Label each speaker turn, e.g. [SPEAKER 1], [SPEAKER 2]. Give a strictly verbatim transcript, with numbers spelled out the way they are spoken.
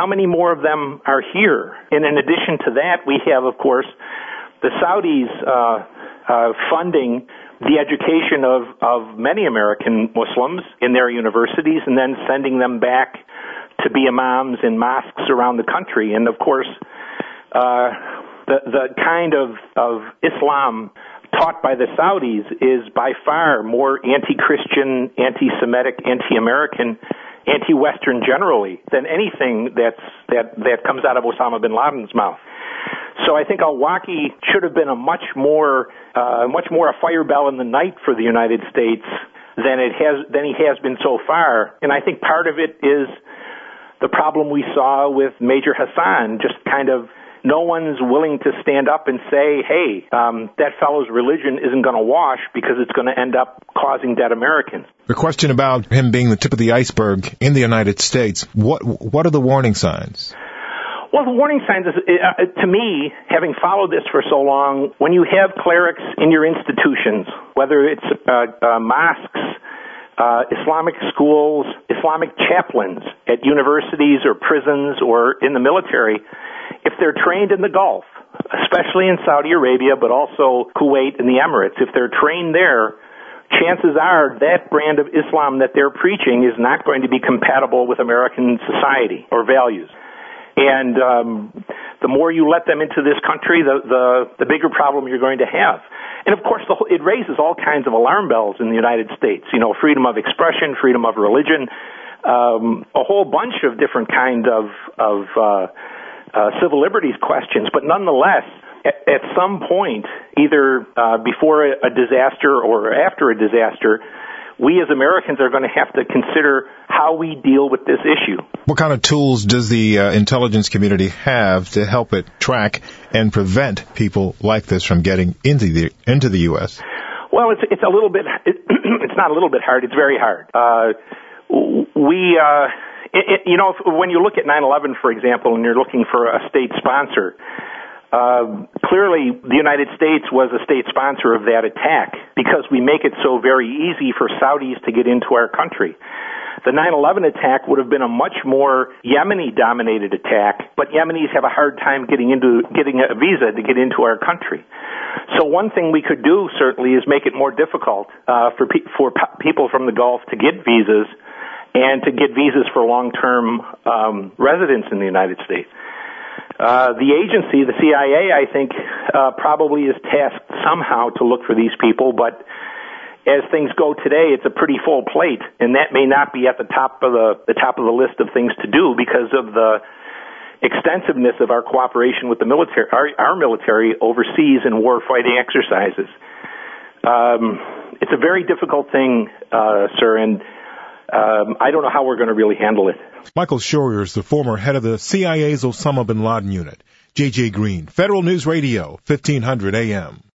[SPEAKER 1] how many more of them are here? And in addition to that, we have, of course, the Saudis uh, uh, funding the education of, of many American Muslims in their universities and then sending them back to be imams in mosques around the country. And, of course, uh, the, the kind of, of Islam taught by the Saudis is by far more anti-Christian, anti-Semitic, anti-American, anti-Western generally than anything that's, that, that comes out of Osama bin Laden's mouth. So I think al-Awlaki should have been a much more, uh, much more a fire bell in the night for the United States than it has, than he has been so far. And I think part of it is the problem we saw with Major Hassan, just kind of no one's willing to stand up and say, hey, um, that fellow's religion isn't going to wash because it's going to end up causing dead Americans.
[SPEAKER 2] The question about him being the tip of the iceberg in the United States, what what are the warning signs?
[SPEAKER 1] Well, the warning signs, is, uh, to me, having followed this for so long, when you have clerics in your institutions, whether it's uh, uh, mosques, uh, Islamic schools, Islamic chaplains at universities or prisons or in the military, if they're trained in the Gulf, especially in Saudi Arabia, but also Kuwait and the Emirates, if they're trained there, chances are that brand of Islam that they're preaching is not going to be compatible with American society or values. And um, the more you let them into this country, the, the, the bigger problem you're going to have. And, of course, the whole, it raises all kinds of alarm bells in the United States. You know, freedom of expression, freedom of religion, um, a whole bunch of different kind of, of uh, uh, civil liberties questions. But nonetheless, at, at some point, either uh, before a, a disaster or after a disaster, we as Americans are going to have to consider how we deal with this issue.
[SPEAKER 2] What kind of tools does the uh, intelligence community have to help it track and prevent people like this from getting into the into the U S?
[SPEAKER 1] Well, it's it's a little bit. It, it's not a little bit hard. It's very hard. Uh, we, uh, it, it, you know, if, when you look at nine eleven, for example, and you're looking for a state sponsor. Uh, clearly, the United States was a state sponsor of that attack because we make it so very easy for Saudis to get into our country. The nine eleven attack would have been a much more Yemeni-dominated attack, but Yemenis have a hard time getting into getting a visa to get into our country. So one thing we could do certainly is make it more difficult uh, for pe- for p- people from the Gulf to get visas and to get visas for long-term um, residence in the United States. Uh, the agency, the C I A, I think, uh, probably is tasked somehow to look for these people, but as things go today, it's a pretty full plate, and that may not be at the top of the, the top of the list of things to do because of the extensiveness of our cooperation with the military, our, our military overseas in war fighting exercises. Um, it's a very difficult thing, uh, sir, and Um, I don't know how we're going to really handle it.
[SPEAKER 2] Michael Scheuer is the former head of the C I A's Osama bin Laden unit. J J Green, Federal News Radio, fifteen hundred A M.